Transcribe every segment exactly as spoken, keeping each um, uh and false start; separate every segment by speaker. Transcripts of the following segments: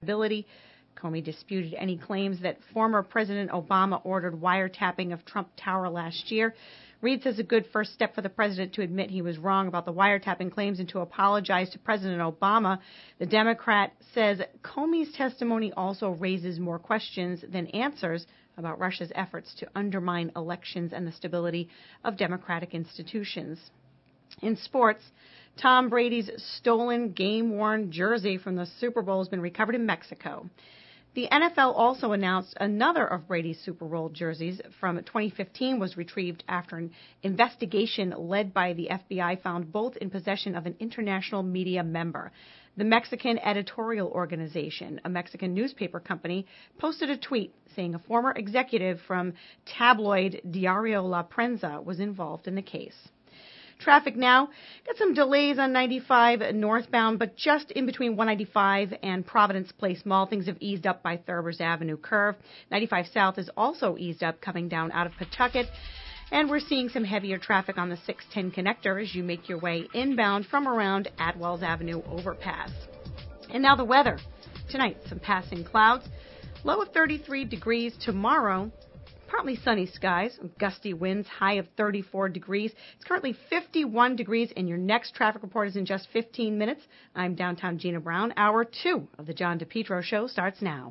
Speaker 1: stability. Comey disputed any claims that former President Obama ordered wiretapping of Trump Tower last year. Reid says a good first step for the president to admit he was wrong about the wiretapping claims and to apologize to President Obama. The Democrat says Comey's testimony also raises more questions than answers about Russia's efforts to undermine elections and the stability of democratic institutions. In sports, Tom Brady's stolen, game-worn jersey from the Super Bowl has been recovered in Mexico. The N F L also announced another of Brady's Super Bowl jerseys from twenty fifteen was retrieved after an investigation led by the F B I found both in possession of an international media member. The Mexican Editorial Organization, a Mexican newspaper company, posted a tweet saying a former executive from tabloid Diario La Prensa was involved in the case. Traffic now, got some delays on ninety-five northbound, but just in between one ninety-five and Providence Place Mall. Things have eased up by Thurbers Avenue curve. ninety-five south is also eased up coming down out of Pawtucket. And we're seeing some heavier traffic on the six ten connector as you make your way inbound from around Atwells Avenue overpass. And now the weather. Tonight, some passing clouds. Low of thirty-three degrees tomorrow. Partly sunny skies, gusty winds, high of thirty-four degrees. It's currently fifty-one degrees, and your next traffic report is in just fifteen minutes. I'm downtown Gina Brown. Hour two of the John DePietro Show starts now.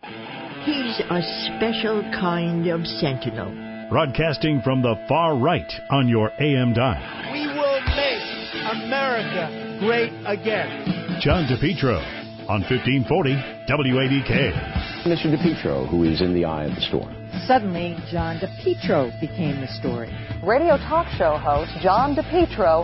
Speaker 2: He's a special kind of sentinel.
Speaker 3: Broadcasting from the far right on your A M dial.
Speaker 4: We will make America great again.
Speaker 3: John DePietro on fifteen forty W A D K.
Speaker 5: Mister DePietro, who is in the eye of the storm.
Speaker 6: Suddenly, John DePietro became the story.
Speaker 7: Radio talk show host John DePietro.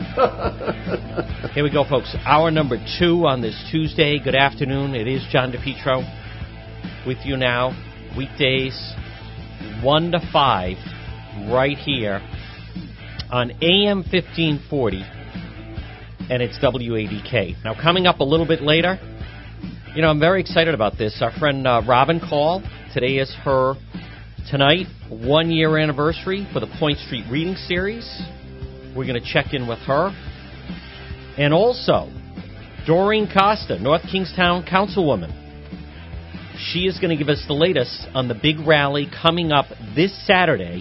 Speaker 8: Here we go, folks. Hour number two on this Tuesday. Good afternoon. It is John DePietro with you now. Weekdays, one to five, right here on A M fifteen forty, and it's W A D K. Now, coming up a little bit later, you know, I'm very excited about this. Our friend uh, Robin Call, today is her... Tonight, one-year anniversary for the Point Street Reading Series. We're going to check in with her. And also, Doreen Costa, North Kingstown Councilwoman. She is going to give us the latest on the big rally coming up this Saturday.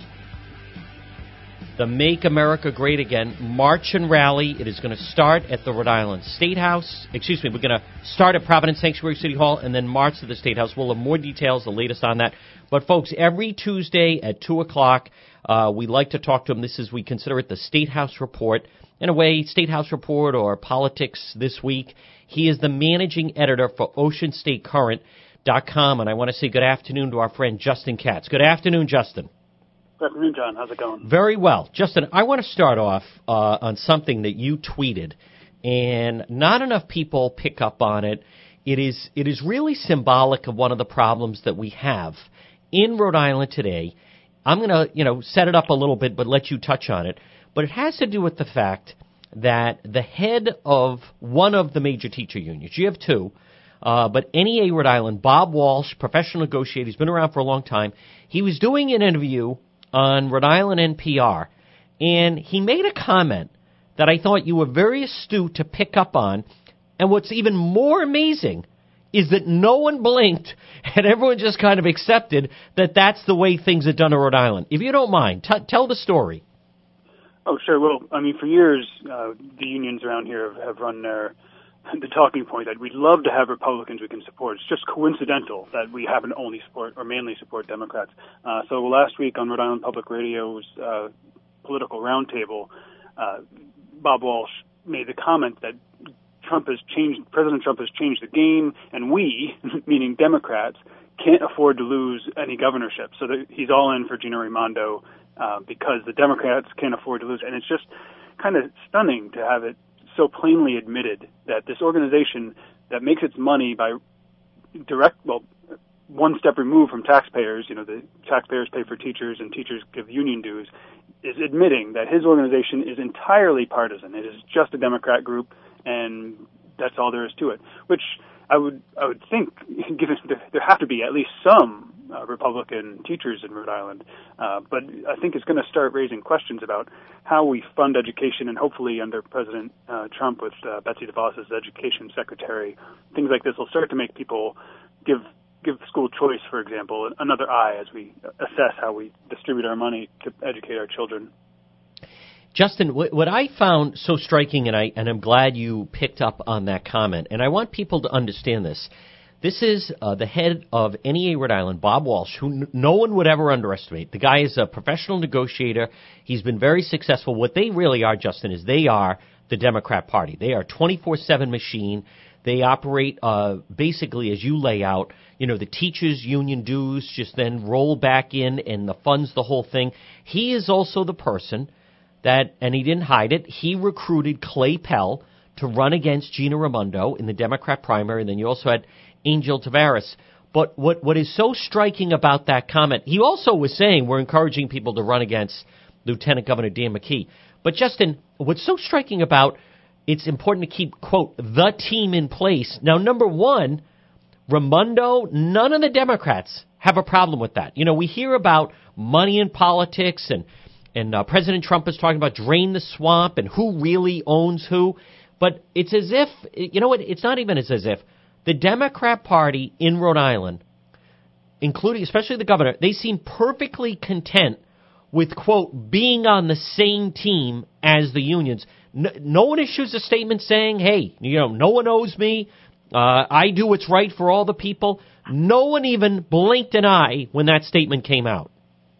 Speaker 8: The Make America Great Again March and Rally. It is going to start at the Rhode Island State House. Excuse me, we're going to start at Providence Sanctuary City Hall and then march to the State House. We'll have more details, the latest on that. But, folks, every Tuesday at two o'clock, uh, we like to talk to him. This is, we consider it the State House Report. In a way, State House Report or Politics This Week. He is the managing editor for Ocean State Current dot com. And I want to say good afternoon to our friend Justin Katz. Good afternoon, Justin.
Speaker 9: Good afternoon, John. How's it going?
Speaker 8: Very well. Justin, I want to start off uh, on something that you tweeted, and not enough people pick up on it. It is it is really symbolic of one of the problems that we have in Rhode Island today. I'm going to, you know, set it up a little bit, but let you touch on it. But it has to do with the fact that the head of one of the major teacher unions, you have two, uh, but N E A Rhode Island, Bob Walsh, professional negotiator, he's been around for a long time. He was doing an interview on Rhode Island N P R, and he made a comment that I thought you were very astute to pick up on. And what's even more amazing is that no one blinked and everyone just kind of accepted that that's the way things are done in Rhode Island. If you don't mind, t- tell the story.
Speaker 9: Oh, sure. Well, I mean, for years, uh, the unions around here have, have run their the talking point that we'd love to have Republicans we can support. It's just coincidental that we happen to only support or mainly support Democrats. Uh, so last week on Rhode Island Public Radio's uh, political roundtable, uh, Bob Walsh made the comment that Trump has changed, President Trump has changed the game, and we, meaning Democrats, can't afford to lose any governorship. So that he's all in for Gina Raimondo uh, because the Democrats can't afford to lose. And it's just kind of stunning to have it so plainly admitted that this organization that makes its money by direct, well, one step removed from taxpayers, you know, the taxpayers pay for teachers and teachers give union dues, is admitting that his organization is entirely partisan. It is just a Democrat group, and that's all there is to it. Which I would I would think, given there have to be at least some uh, Republican teachers in Rhode Island, uh, but I think it's going to start raising questions about how we fund education, and hopefully under President uh, Trump with uh, Betsy DeVos as education secretary, things like this will start to make people example, another eye as we assess how we distribute our money to educate our children.
Speaker 8: Justin, what I found so striking, and, I, and I'm glad you picked up on that comment, and I want people to understand this. This is uh, the head of N E A Rhode Island, Bob Walsh, who n- no one would ever underestimate. The guy is a professional negotiator. He's been very successful. What they really are, Justin, is they are the Democrat Party. They are a twenty-four seven machine. They operate uh, basically as you lay out. You know, the teachers' union dues just then roll back in and the funds, the whole thing. He is also the person that, and he didn't hide it, he recruited Clay Pell to run against Gina Raimondo in the Democrat primary, and then you also had Angel Tavares. But what what is so striking about that comment, he also was saying we're encouraging people to run against Lieutenant Governor Dan McKee. But, Justin, what's so striking about it's important to keep, quote, the team in place. Now, number one, Raimondo, none of the Democrats have a problem with that. You know, we hear about money in politics, and, and uh, President Trump is talking about drain the swamp and who really owns who. But it's as if, you know what, it's not even as, as if the Democrat Party in Rhode Island, including especially the governor, they seem perfectly content with, quote, being on the same team as the unions. No, no one issues a statement saying, hey, you know, no one owes me. Uh, I do what's right for all the people. No one even blinked an eye when that statement came out.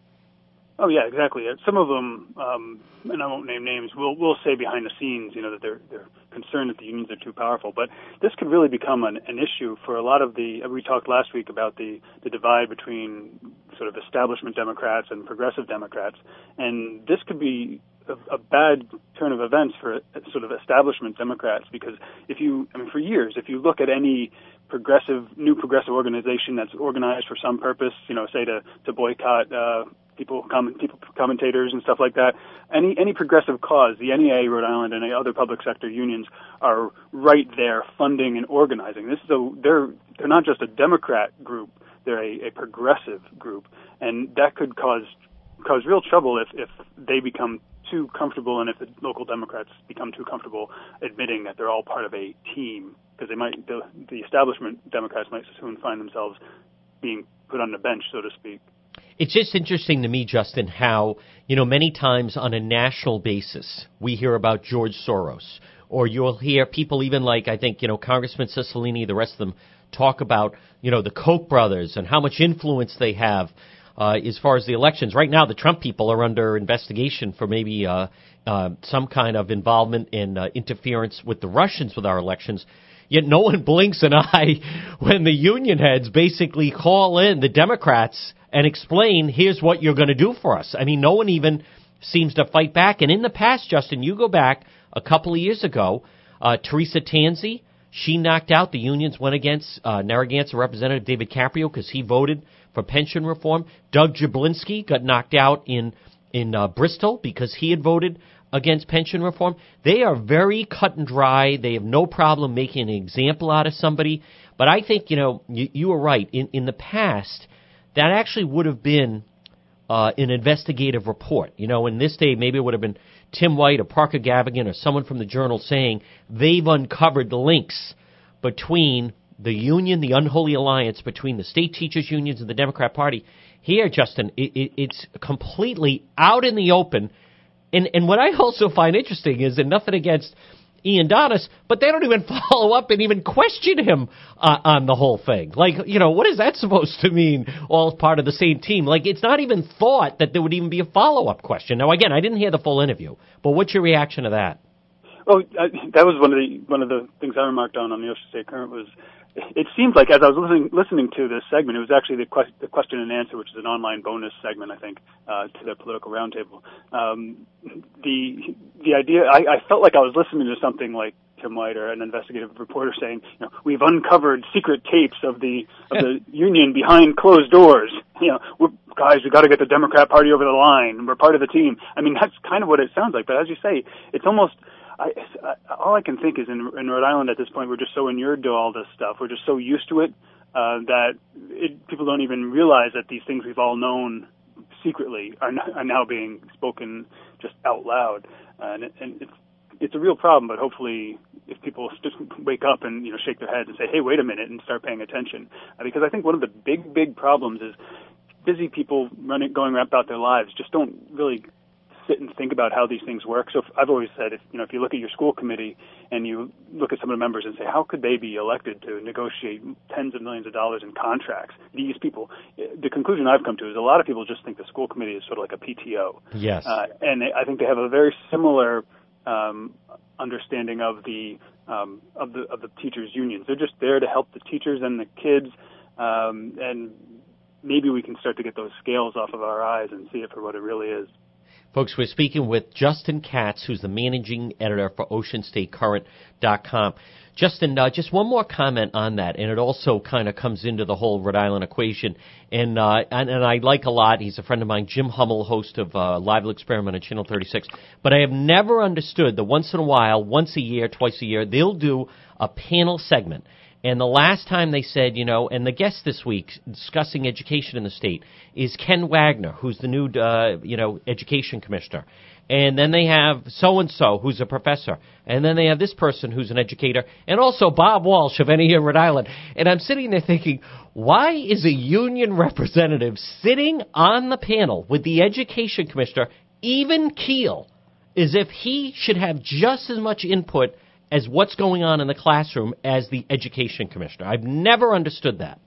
Speaker 9: Oh yeah, exactly. Some of them, um, and I won't name names, will will say behind the scenes, you know, that they're they're concerned that the unions are too powerful. But this could really become an, an issue for a lot of the. We talked last week about the the divide between sort of establishment Democrats and progressive Democrats, and this could be a, a bad turn of events for sort of establishment Democrats, because if you, I mean, for years, if you look at any progressive, new progressive organization that's organized for some purpose, you know, say to to boycott. Uh, People, comment, people, commentators, and stuff like that. Any any progressive cause, the N E A Rhode Island and any other public sector unions are right there funding and organizing. This is a they're they're not just a Democrat group; they're a, a progressive group, and that could cause cause real trouble if if they become too comfortable, and if the local Democrats become too comfortable admitting that they're all part of a team, because they might the, the establishment Democrats might soon find themselves being put on the bench, so to speak.
Speaker 8: It's just interesting to me, Justin, how, you know, many times on a national basis, we hear about George Soros, or you'll hear people even like, I think, you know, Congressman Cicilline, the rest of them, talk about, you know, the Koch brothers and how much influence they have uh, as far as the elections. Right now, the Trump people are under investigation for maybe uh, uh, some kind of involvement in uh, interference with the Russians with our elections. Yet no one blinks an eye when the union heads basically call in the Democrats and explain, here's what you're going to do for us. I mean, no one even seems to fight back. And in the past, Justin, you go back a couple of years ago, uh, Teresa Tanzi, she knocked out, the unions went against uh, Narragansett Representative David Caprio because he voted for pension reform. Doug Jablinski got knocked out in, in uh, Bristol because he had voted against pension reform. They are very cut and dry. They have no problem making an example out of somebody. But I think, you know, you, you were right. In, in the past, that actually would have been uh, an investigative report. You know, in this day, maybe it would have been Tim White or Parker Gavigan or someone from the Journal saying they've uncovered the links between the union, the unholy alliance between the state teachers' unions and the Democrat Party. Here, Justin, it, it, it's completely out in the open. And and what I also find interesting is that nothing against Ian Donis, but they don't even follow up and even question him uh, on the whole thing. Like, you know, what is that supposed to mean, all part of the same team? Like, it's not even thought that there would even be a follow-up question. Now, again, I didn't hear the full interview, but what's your reaction to that?
Speaker 9: Oh, I, that was one of the one of the things I remarked on on the Ocean State Current was it seemed like as I was listening listening to this segment, it was actually the, que- the question and answer, which is an online bonus segment, I think, uh, to their political roundtable. Um, the the idea, I, I felt like I was listening to something like Tim White or an investigative reporter saying, you know, we've uncovered secret tapes of the of the union behind closed doors. You know, we're, guys, we got to get the Democrat Party over the line. We're part of the team. I mean, that's kind of what it sounds like. But as you say, it's almost. I, I, all I can think is in, in Rhode Island at this point, we're just so inured to all this stuff. We're just so used to it uh, that it, people don't even realize that these things we've all known secretly are, not, are now being spoken just out loud. Uh, and, it, and it's it's a real problem, but hopefully if people just wake up and, you know, shake their heads and say, hey, wait a minute, and start paying attention. Uh, because I think one of the big, big problems is busy people running, going about their lives just don't really sit and think about how these things work. So if, I've always said, if you know, if you look at your school committee and you look at some of the members and say, how could they be elected to negotiate tens of millions of dollars in contracts? These people, the conclusion I've come to is a lot of people just think the school committee is sort of like a P T O.
Speaker 8: Yes.
Speaker 9: Uh, and I think they have a very similar um, understanding of the um, of the of the teachers' unions. They're just there to help the teachers and the kids, um, and maybe we can start to get those scales off of our eyes and see it for what it really is.
Speaker 8: Folks, we're speaking with Justin Katz, who's the managing editor for Ocean State Current dot com. Justin, uh, just one more comment on that, and it also kind of comes into the whole Rhode Island equation. And, uh, and and I like a lot, he's a friend of mine, Jim Hummel, host of uh, Lively Experiment on Channel thirty-six. But I have never understood that once in a while, once a year, twice a year, they'll do a panel segment. And the last time they said, you know, and the guest this week discussing education in the state is Ken Wagner, who's the new, uh, you know, education commissioner. And then they have so-and-so, who's a professor. And then they have this person who's an educator. And also Bob Walsh of N E U Rhode Island. And I'm sitting there thinking, why is a union representative sitting on the panel with the education commissioner, even Keel, as if he should have just as much input as what's going on in the classroom as the education commissioner? I've never understood that.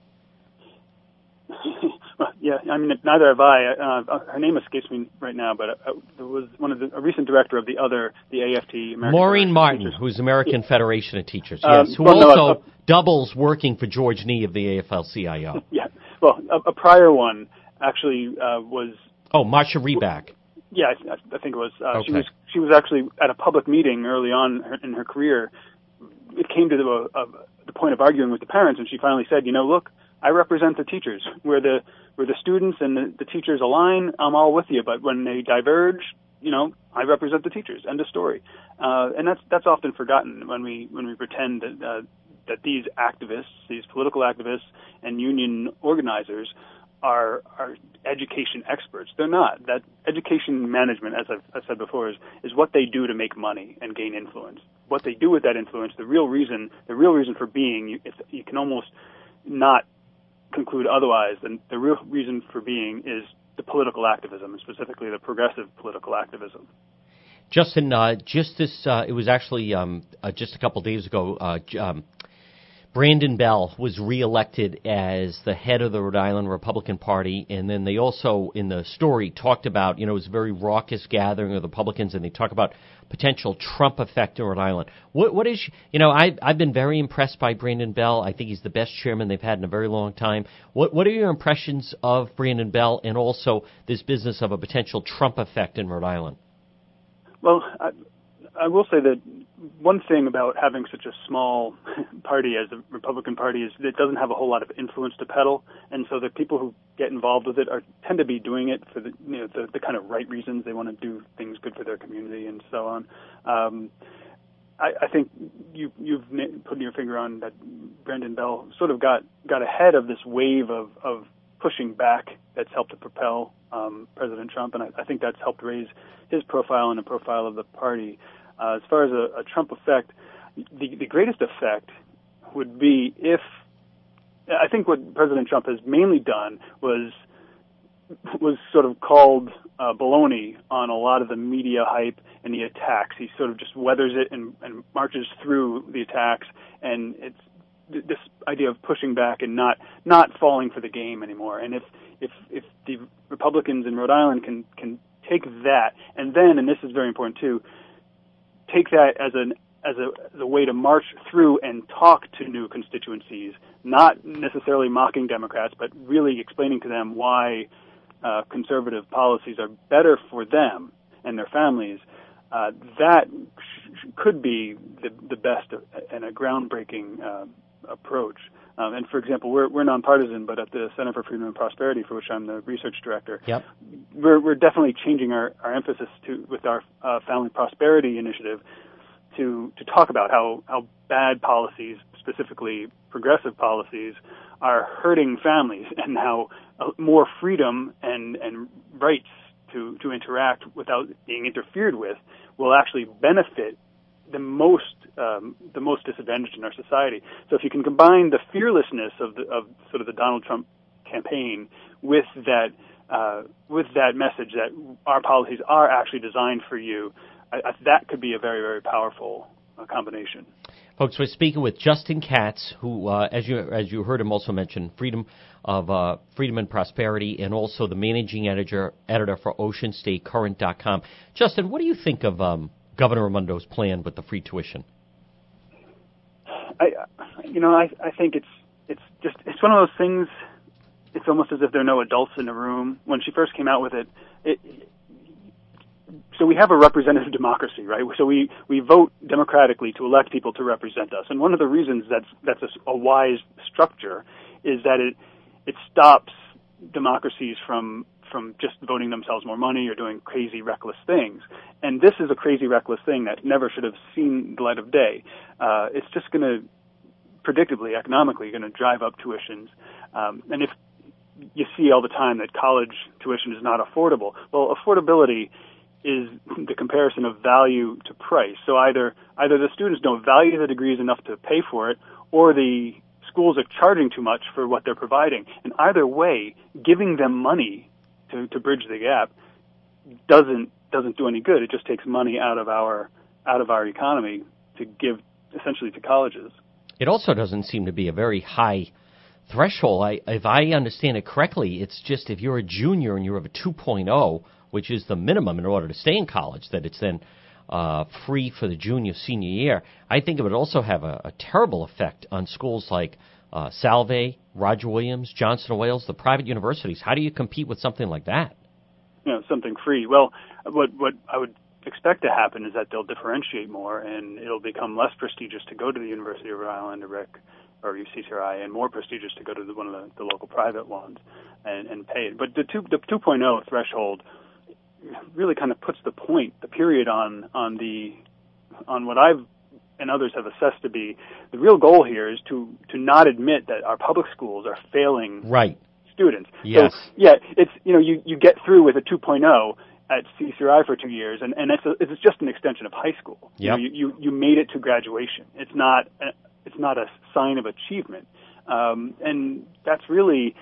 Speaker 9: Yeah, I mean, neither have I. Uh, her name escapes me right now, but uh, there was one of the, a recent director of the other, the A F T. American
Speaker 8: Maureen Martin,
Speaker 9: Teachers.
Speaker 8: who's American yeah. Federation of Teachers, yes,
Speaker 9: um,
Speaker 8: who
Speaker 9: well,
Speaker 8: also
Speaker 9: no, uh,
Speaker 8: doubles working for George Nee of the A F L C I O.
Speaker 9: Yeah, well, a, a prior one actually uh, was...
Speaker 8: Oh, Marcia Reback.
Speaker 9: Yeah, I, I think it was. Uh,
Speaker 8: okay.
Speaker 9: She was she was actually at a public meeting early on in her career. It came to the, uh, the point of arguing with the parents, and she finally said, you know, look, I represent the teachers. Where the where the students and the, the teachers align, I'm all with you. But when they diverge, you know, I represent the teachers. End of story. Uh, and that's that's often forgotten when we when we pretend that uh, that these activists, these political activists and union organizers are are education experts. They're not. That education management, as I've, I've said before, is, is what they do to make money and gain influence. What they do with that influence, the real reason, the real reason for being, you, it's, you can almost not conclude otherwise. And the real reason for being is the political activism, and specifically the progressive political activism.
Speaker 8: Justin, uh, just this, uh, it was actually um, uh, just a couple days ago. Uh, um, Brandon Bell was reelected as the head of the Rhode Island Republican Party, and then they also, in the story, talked about, you know, it was a very raucous gathering of the Republicans, and they talk about potential Trump effect in Rhode Island. What, what is, you know, I, I've been very impressed by Brandon Bell. I think he's the best chairman they've had in a very long time. What, what are your impressions of Brandon Bell and also this business of a potential Trump effect in Rhode Island?
Speaker 9: Well, I, I will say that one thing about having such a small party as the Republican Party is that it doesn't have a whole lot of influence to peddle, and so the people who get involved with it are tend to be doing it for the you know the, the kind of right reasons. They want to do things good for their community and so on. Um, I, I think you, you've put your finger on that. Brandon Bell sort of got got ahead of this wave of, of pushing back that's helped to propel um, President Trump, and I, I think that's helped raise his profile and the profile of the party. Uh, as far as a, a Trump effect, the, the greatest effect would be if, I think what President Trump has mainly done was was sort of called uh, baloney on a lot of the media hype and the attacks. He sort of just weathers it and, and marches through the attacks, and it's this idea of pushing back and not not falling for the game anymore. And if if if the Republicans in Rhode Island can can take that, and then, and this is very important too, take that as an as a, as a way to march through and talk to new constituencies, not necessarily mocking Democrats, but really explaining to them why uh, conservative policies are better for them and their families. Uh, that sh- could be the, the best and a groundbreaking uh, approach. Um, and for example, we're we're nonpartisan, but at the Center for Freedom and Prosperity, for which I'm the research director,
Speaker 8: yep.
Speaker 9: we're we're definitely changing our, our emphasis to with our uh, Family Prosperity Initiative to to talk about how, how bad policies, specifically progressive policies, are hurting families, and how uh, more freedom and and rights to to interact without being interfered with will actually benefit the most um, the most disadvantaged in our society. So if you can combine the fearlessness of the, of sort of the Donald Trump campaign with that uh, with that message that our policies are actually designed for you, I, I, that could be a very, very powerful uh, combination.
Speaker 8: Folks, we're speaking with Justin Katz, who, uh, as you as you heard him also mention, freedom of uh, Freedom and Prosperity, and also the managing editor editor for Ocean State Current dot com. Justin, what do you think of um, Governor Raimondo's plan with the free tuition?
Speaker 9: I, you know, I, I think it's it's just it's one of those things. It's almost as if there are no adults in the room. When she first came out with it, it so we have a representative democracy, right? So we, we vote democratically to elect people to represent us. And one of the reasons that's that's a, a wise structure is that it it stops democracies from from just voting themselves more money or doing crazy, reckless things. And this is a crazy, reckless thing that never should have seen the light of day. Uh, it's just going to, predictably, economically, going to drive up tuitions. Um, and if you see all the time that college tuition is not affordable, well, affordability is the comparison of value to price. So either either the students don't value the degrees enough to pay for it, or the schools are charging too much for what they're providing. And either way, giving them money to, to bridge the gap doesn't doesn't do any good. It just takes money out of our out of our economy to give essentially to colleges.
Speaker 8: It also doesn't seem to be a very high threshold. I, if I understand it correctly, it's just if you're a junior and you have a two point oh, which is the minimum in order to stay in college, that it's then uh, free for the junior, senior year. I think it would also have a, a terrible effect on schools like uh, Salve, Roger Williams, Johnson and Wales, the private universities. How do you compete with something like that?
Speaker 9: You know, something free. Well, what what I would expect to happen is that they'll differentiate more, and it'll become less prestigious to go to the University of Rhode Island or R I C or U C C R I, and more prestigious to go to the, one of the, the local private ones and, and pay it. But the two the two point oh threshold really kind of puts the point, the period on on the on what I've and others have assessed to be the real goal here is to to not admit that our public schools are failing
Speaker 8: right.
Speaker 9: students.
Speaker 8: Yes.
Speaker 9: So yeah, it's you know you, you get through with a two point oh at C C R I for two years, and and it's a, it's just an extension of high school.
Speaker 8: Yep.
Speaker 9: You know, you, you you made it to graduation. It's not a, it's not a sign of achievement, um, and that's really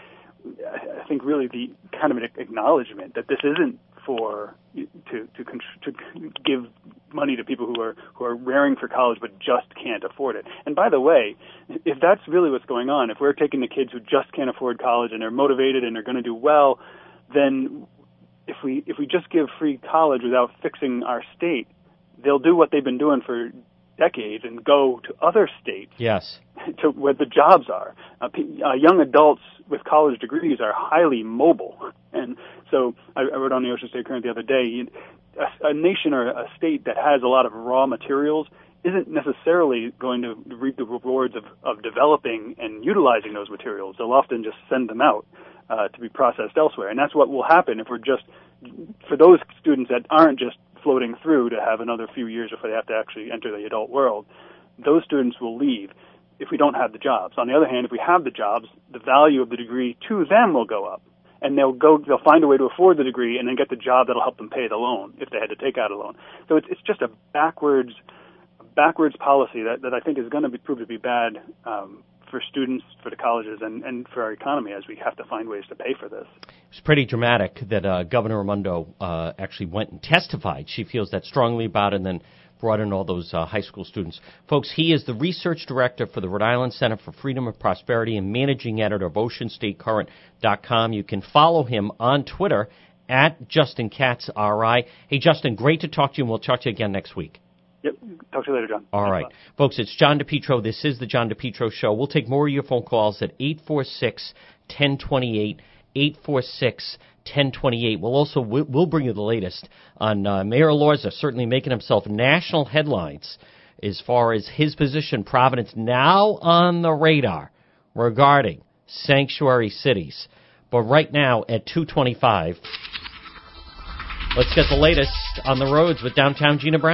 Speaker 9: I think really the kind of an acknowledgement that this isn't for to to to give money to people who are who are raring for college but just can't afford it. And by the way, if that's really what's going on, if we're taking the kids who just can't afford college and they're motivated and they're going to do well, then if we if we just give free college without fixing our state, they'll do what they've been doing for decades and go to other states.
Speaker 8: Yes.
Speaker 9: To where the jobs are. Uh, p- uh, young adults with college degrees are highly mobile. And so I, I wrote on the Ocean State Current the other day, you, a, a nation or a state that has a lot of raw materials isn't necessarily going to reap the rewards of, of developing and utilizing those materials. They'll often just send them out uh, to be processed elsewhere. And that's what will happen if we're just, for those students that aren't just floating through to have another few years before they have to actually enter the adult world, those students will leave if we don't have the jobs. On the other hand, if we have the jobs, the value of the degree to them will go up, and they'll go they'll find a way to afford the degree and then get the job that'll help them pay the loan if they had to take out a loan. So it's it's just a backwards backwards policy that, that I think is going to be prove to be bad um, for students, for the colleges, and, and for our economy as we have to find ways to pay for this.
Speaker 8: It's pretty dramatic that uh, Governor Raimondo uh, actually went and testified. She feels that strongly about it and then brought in all those uh, high school students. Folks, he is the research director for the Rhode Island Center for Freedom and Prosperity and managing editor of Ocean State Current dot com. You can follow him on Twitter at Justin Katz R I. Hey, Justin, great to talk to you, and we'll talk to you again next week.
Speaker 9: Yep. Talk to you later, John.
Speaker 8: All
Speaker 9: Thanks
Speaker 8: right. Folks, it's John DePietro. This is the John DePietro Show. We'll take more of your phone calls at eight four six, one zero two eight, eight four six, one zero two eight. We'll also we'll bring you the latest on uh, Mayor Elorza certainly making himself national headlines as far as his position. Providence now on the radar regarding sanctuary cities. But right now at two twenty-five, let's get the latest on the roads with downtown Gina Brown.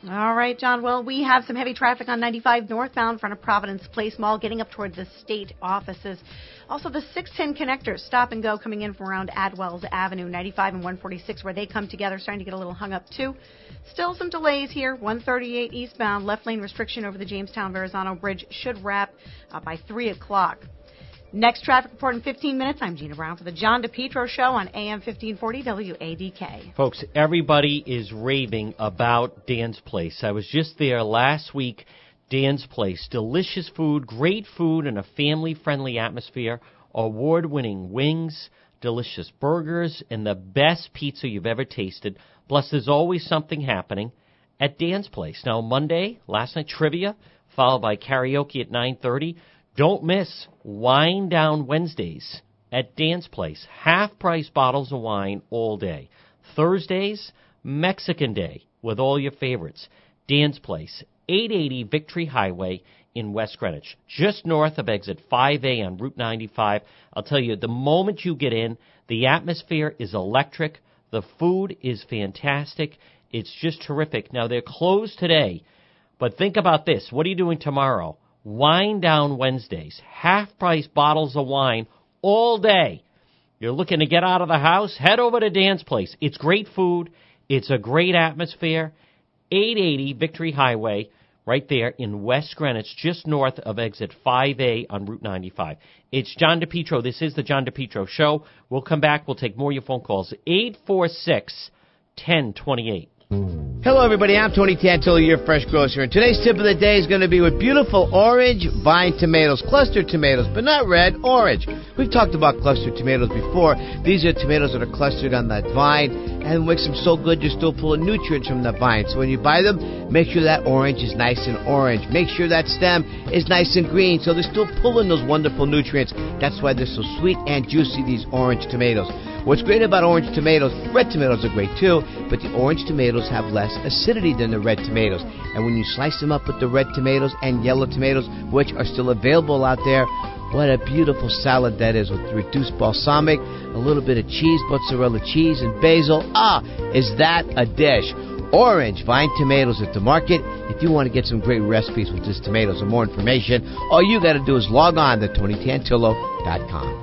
Speaker 1: All right, John. Well, we have some heavy traffic on ninety-five northbound in front of Providence Place Mall, getting up towards the state offices. Also, the six ten connectors, stop and go, coming in from around Adwells Avenue, ninety-five and one forty-six, where they come together, starting to get a little hung up, too. Still some delays here. one thirty-eight eastbound, left lane restriction over the Jamestown-Verrazano Bridge should wrap uh, by three o'clock. Next traffic report in fifteen minutes. I'm Gina Brown for the John DePietro Show on A M fifteen forty W A D K.
Speaker 8: Folks, everybody is raving about Dan's Place. I was just there last week. Dan's Place. Delicious food, great food, and a family-friendly atmosphere. Award-winning wings, delicious burgers, and the best pizza you've ever tasted. Plus, there's always something happening at Dan's Place. Now, Monday, last night, trivia, followed by karaoke at nine thirty. Don't miss Wine Down Wednesdays at Dan's Place. Half-price bottles of wine all day. Thursdays, Mexican Day with all your favorites. Dan's Place, eight eighty Victory Highway in West Greenwich, just north of exit five A on Route ninety-five. I'll tell you, the moment you get in, the atmosphere is electric. The food is fantastic. It's just terrific. Now, they're closed today, but think about this. What are you doing tomorrow? Wine Down Wednesdays, half-price bottles of wine all day. You're looking to get out of the house? Head over to Dan's Place. It's great food. It's a great atmosphere. eight eighty Victory Highway, right there in West Greenwich, just north of exit five A on Route ninety-five. It's John DePietro. This is the John DePietro Show. We'll come back. We'll take more of your phone calls. eight four six, one zero two eight.
Speaker 10: Hello, everybody. I'm Tony Tantillo, your fresh grocer, and today's tip of the day is going to be with beautiful orange vine tomatoes, clustered tomatoes, but not red, orange. We've talked about clustered tomatoes before. These are tomatoes that are clustered on that vine, and it makes them so good you're still pulling nutrients from the vine. So when you buy them, make sure that orange is nice and orange. Make sure that stem is nice and green, so they're still pulling those wonderful nutrients. That's why they're so sweet and juicy, these orange tomatoes. What's great about orange tomatoes, red tomatoes are great too, but the orange tomatoes have less acidity than the red tomatoes. And when you slice them up with the red tomatoes and yellow tomatoes, which are still available out there, what a beautiful salad that is with reduced balsamic, a little bit of cheese, mozzarella cheese, and basil. Ah, is that a dish? Orange vine tomatoes at the market. If you want to get some great recipes with these tomatoes and more information, all you got to do is log on to Tony Tantillo dot com.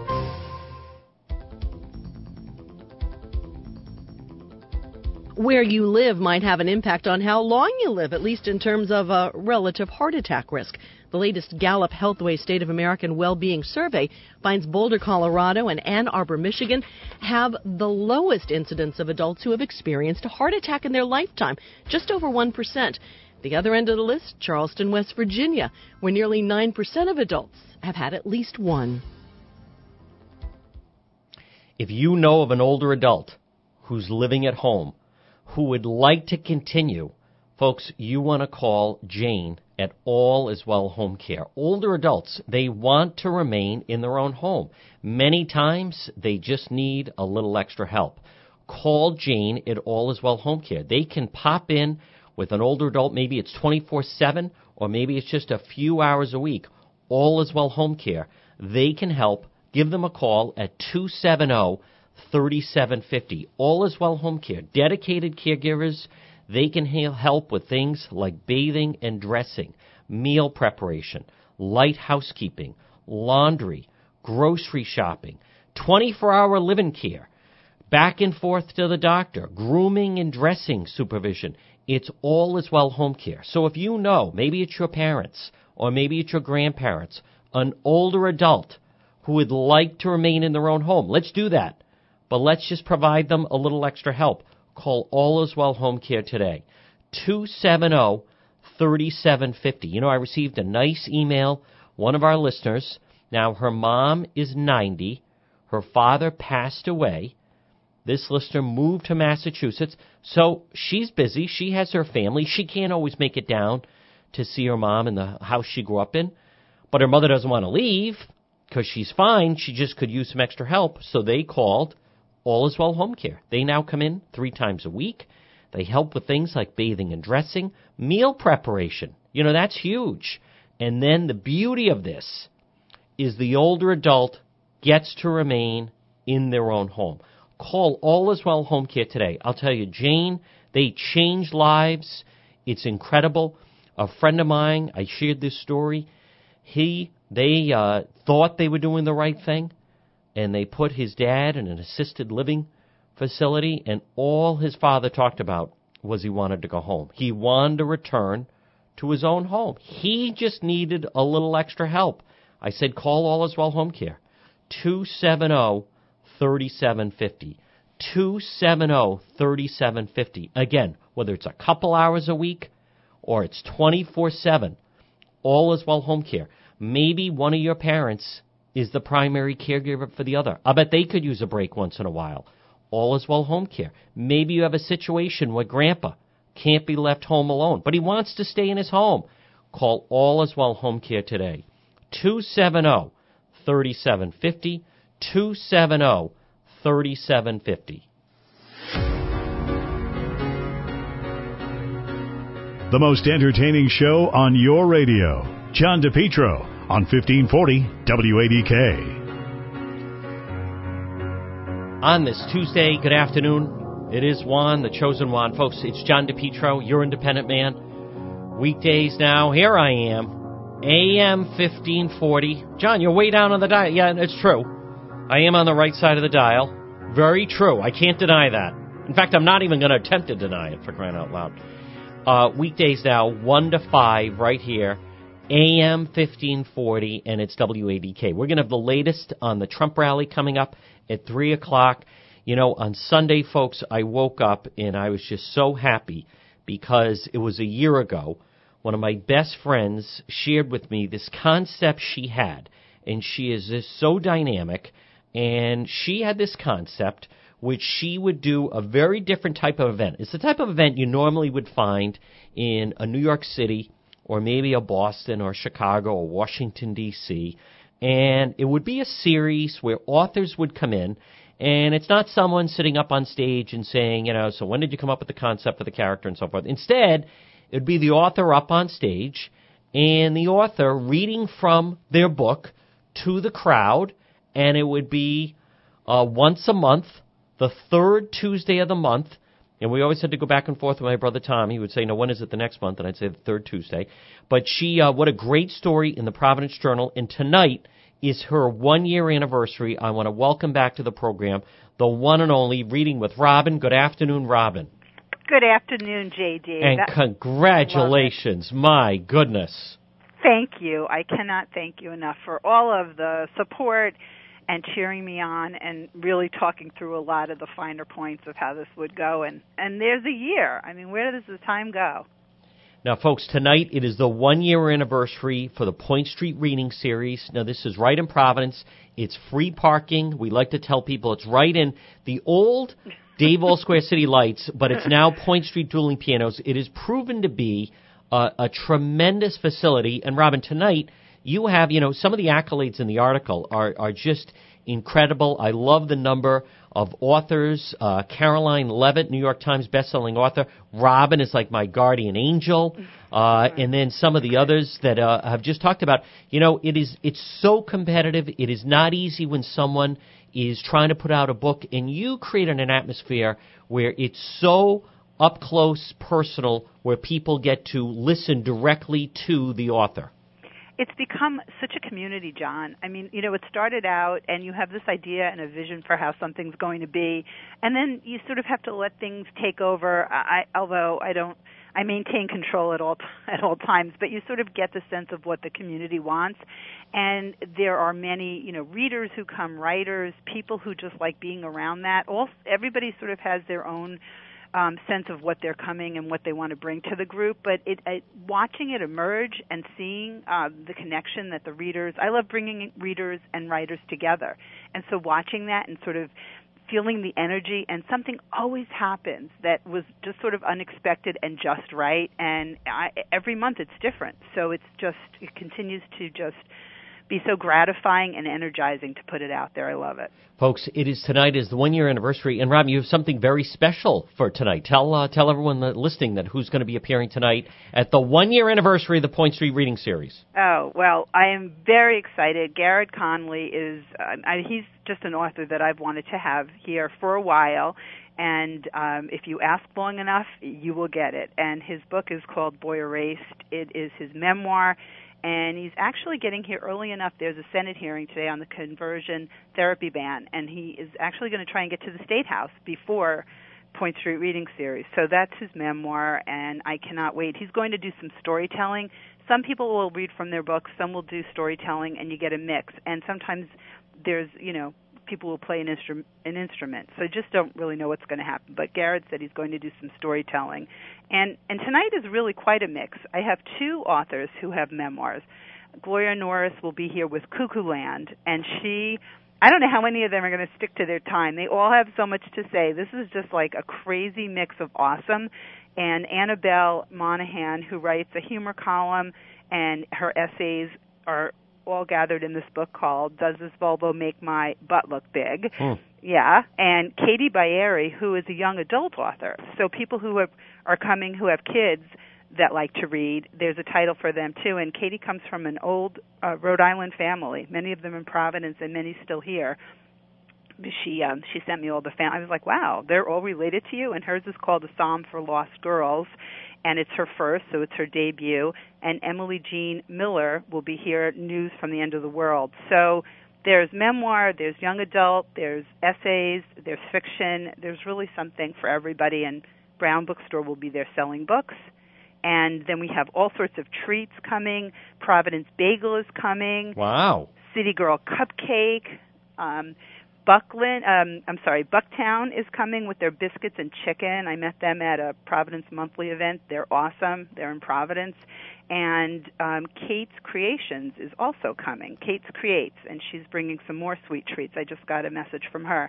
Speaker 11: Where you live might have an impact on how long you live, at least in terms of a relative heart attack risk. The latest Gallup Healthway State of American Well-Being Survey finds Boulder, Colorado, and Ann Arbor, Michigan have the lowest incidence of adults who have experienced a heart attack in their lifetime, just over one percent. The other end of the list, Charleston, West Virginia, where nearly nine percent of adults have had at least one.
Speaker 8: If you know of an older adult who's living at home, who would like to continue, folks, you want to call Jane at All Is Well Home Care. Older adults, they want to remain in their own home. Many times, they just need a little extra help. Call Jane at All Is Well Home Care. They can pop in with an older adult. Maybe it's twenty-four seven, or maybe it's just a few hours a week. All Is Well Home Care. They can help. Give them a call at two seven zero, three seven five zero. All Is Well Home Care. Dedicated caregivers. They can help with things like bathing and dressing, meal preparation, light housekeeping, laundry, grocery shopping, twenty-four hour live-in care, back and forth to the doctor, grooming and dressing supervision. It's All Is Well Home Care. So if you know, maybe it's your parents or maybe it's your grandparents, an older adult who would like to remain in their own home, let's do that. But let's just provide them a little extra help. Call All Is Well Home Care today, two seven zero, three seven five zero. You know, I received a nice email, one of our listeners. Now, her mom is ninety. Her father passed away. This listener moved to Massachusetts, so she's busy. She has her family. She can't always make it down to see her mom in the house she grew up in. But her mother doesn't want to leave because she's fine. She just could use some extra help. So they called All Is Well Home Care. They now come in three times a week. They help with things like bathing and dressing, meal preparation. You know, that's huge. And then the beauty of this is the older adult gets to remain in their own home. Call All Is Well Home Care today. I'll tell you, Jane, they change lives. It's incredible. A friend of mine, I shared this story. He, they uh, thought they were doing the right thing, and they put his dad in an assisted living facility, and all his father talked about was he wanted to go home. He wanted to return to his own home. He just needed a little extra help. I said, call All Is Well Home Care, two seven zero, three seven five zero, two seven zero, three seven five zero. Again, whether it's a couple hours a week or it's twenty-four seven, All Is Well Home Care. Maybe one of your parents is the primary caregiver for the other. I bet they could use a break once in a while. All Is Well Home Care. Maybe you have a situation where Grandpa can't be left home alone, but he wants to stay in his home. Call All Is Well Home Care today. two seven zero, three seven five zero, two seven zero, three seven five zero.
Speaker 3: The most entertaining show on your radio. John DePietro on fifteen forty W A D K.
Speaker 8: On this Tuesday, good afternoon. It is Juan, the chosen Juan. Folks, it's John DePietro, your independent man. Weekdays now, here I am, A M fifteen forty. John, you're way down on the dial. Yeah, it's true. I am on the right side of the dial. Very true. I can't deny that. In fact, I'm not even going to attempt to deny it, for crying out loud. Uh, weekdays now, one to five, right here, A M fifteen forty, and it's W A D K. We're going to have the latest on the Trump rally coming up at three o'clock. You know, on Sunday, folks, I woke up and I was just so happy because it was a year ago. One of my best friends shared with me this concept she had, and she is just so dynamic, and she had this concept which she would do a very different type of event. It's the type of event you normally would find in a New York City or maybe a Boston or Chicago or Washington, D C, and it would be a series where authors would come in, and it's not someone sitting up on stage and saying, you know, so when did you come up with the concept for the character and so forth. Instead, it would be the author up on stage and the author reading from their book to the crowd, and it would be uh, once a month, the third Tuesday of the month, and we always had to go back and forth with my brother Tom. He would say, no, when is it the next month? And I'd say the third Tuesday. But she, uh, what a great story in the Providence Journal, and tonight is her one-year anniversary. I want to welcome back to the program the one and only Reading with Robin. Good afternoon, Robin.
Speaker 12: Good afternoon, J D.
Speaker 8: And
Speaker 12: that,
Speaker 8: congratulations. My goodness.
Speaker 12: Thank you. I cannot thank you enough for all of the support and cheering me on and really talking through a lot of the finer points of how this would go. And, and there's a year. I mean, where does the time go?
Speaker 8: Now, folks, tonight it is the one-year anniversary for the Point Street Reading Series. Now, this is right in Providence. It's free parking. We like to tell people it's right in the old Dave Square City Lights, but it's now Point Street Dueling Pianos. It is proven to be a, a tremendous facility. And, Robin, tonight you have, you know, some of the accolades in the article are, are just incredible. I love the number of authors. Uh, Caroline Levitt, New York Times bestselling author. Robin is like my guardian angel. Uh, and then some of the others that uh, I've just talked about. You know, it is it's so competitive. It is not easy when someone is trying to put out a book, and you create an atmosphere where it's so up close, personal, where people get to listen directly to the author.
Speaker 12: It's become such a community, John. I mean, you know, it started out and you have this idea and a vision for how something's going to be, and then you sort of have to let things take over. I, although I don't, I maintain control at all at all times, but you sort of get the sense of what the community wants. And there are many, you know, readers who come, writers, people who just like being around that. All everybody sort of has their own Um, sense of what they're coming and what they want to bring to the group, but it, it, watching it emerge and seeing uh, the connection that the readers, I love bringing readers and writers together, and so watching that and sort of feeling the energy, and something always happens that was just sort of unexpected and just right, and I, every month it's different, so it's just, it continues to just be so gratifying and energizing to put it out there. I love it.
Speaker 8: Folks, it is tonight is the one-year anniversary, and Rob, you have something very special for tonight. Tell uh, tell everyone that listening that who's going to be appearing tonight at the one-year anniversary of the Point Street Reading Series.
Speaker 12: Oh, well, I am very excited. Garrett Conley is, uh, I, he's just an author that I've wanted to have here for a while, and um, if you ask long enough, you will get it. And his book is called Boy Erased. It is his memoir. And he's actually getting here early enough. There's a Senate hearing today on the conversion therapy ban, and he is actually going to try and get to the State House before Point Street Reading Series. So that's his memoir, and I cannot wait. He's going to do some storytelling. Some people will read from their books, some will do storytelling, and you get a mix. And sometimes there's, you know, people will play an, instru- an instrument. So I just don't really know what's going to happen. But Garrett said he's going to do some storytelling. And and tonight is really quite a mix. I have two authors who have memoirs. Gloria Norris will be here with Cuckoo Land, and she, I don't know how many of them are going to stick to their time. They all have so much to say. This is just like a crazy mix of awesome. And Annabelle Monahan, who writes a humor column, and her essays are all gathered in this book called Does This Volvo Make My Butt Look Big? Hmm. Yeah, and Katie Baeri, who is a young adult author. So people who have, are coming who have kids that like to read, there's a title for them too. And Katie comes from an old uh, Rhode Island family, many of them in Providence and many still here. She um, she sent me all the fam. I was like, wow, they're all related to you. And hers is called A Psalm for Lost Girls, and it's her first, so it's her debut. And Emily Jean Miller will be here at News from the End of the World. So there's memoir, there's young adult, there's essays, there's fiction. There's really something for everybody, and Brown Bookstore will be there selling books. And then we have all sorts of treats coming. Providence Bagel is coming.
Speaker 8: Wow.
Speaker 12: City Girl Cupcake. Um, Buckland, um, I'm sorry, Bucktown is coming with their biscuits and chicken. I met them at a Providence Monthly event. They're awesome. They're in Providence. And um, Kate's Creations is also coming. Kate's Creates, and she's bringing some more sweet treats. I just got a message from her.